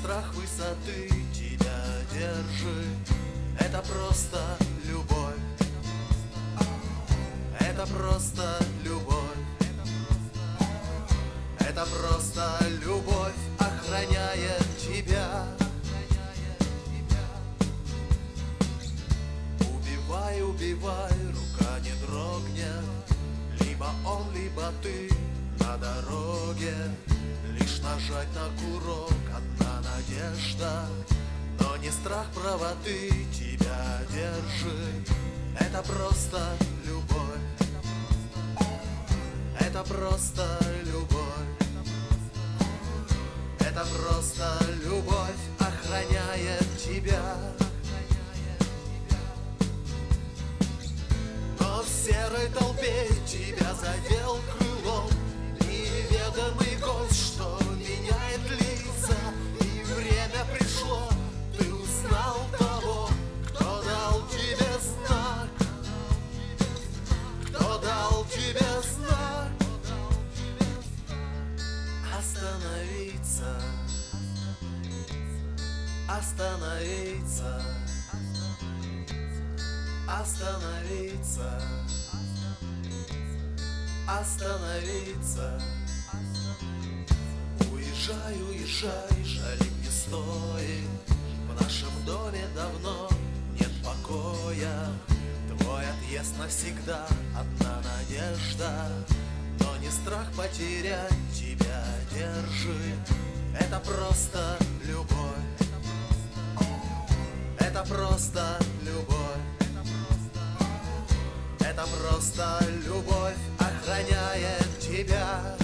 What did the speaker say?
страх высоты тебя держит. Это просто любовь. Это просто любовь. Это просто любовь охраняет тебя. Убивай, убивай, рука не дрогнет. Либо он, либо ты на дороге. Лишь нажать на курок, одна надежда. Но не страх правоты тебя держит. Это просто любовь. Это просто любовь. Это просто любовь охраняет тебя. Но в серой толпе тебя задел крылом неведомый гость, что меняет лица. И время пришло, ты узнал того, кто дал тебе знак. Кто дал тебе знак. Остановиться. Остановиться. Остановиться. Остановиться. Уезжай, уезжай, жалеть не стоит. В нашем доме давно нет покоя. Твой отъезд навсегда одна надежда. Но не страх потерять тебя держит. Это просто любовь. Это просто любовь. Это просто любовь охраняет тебя.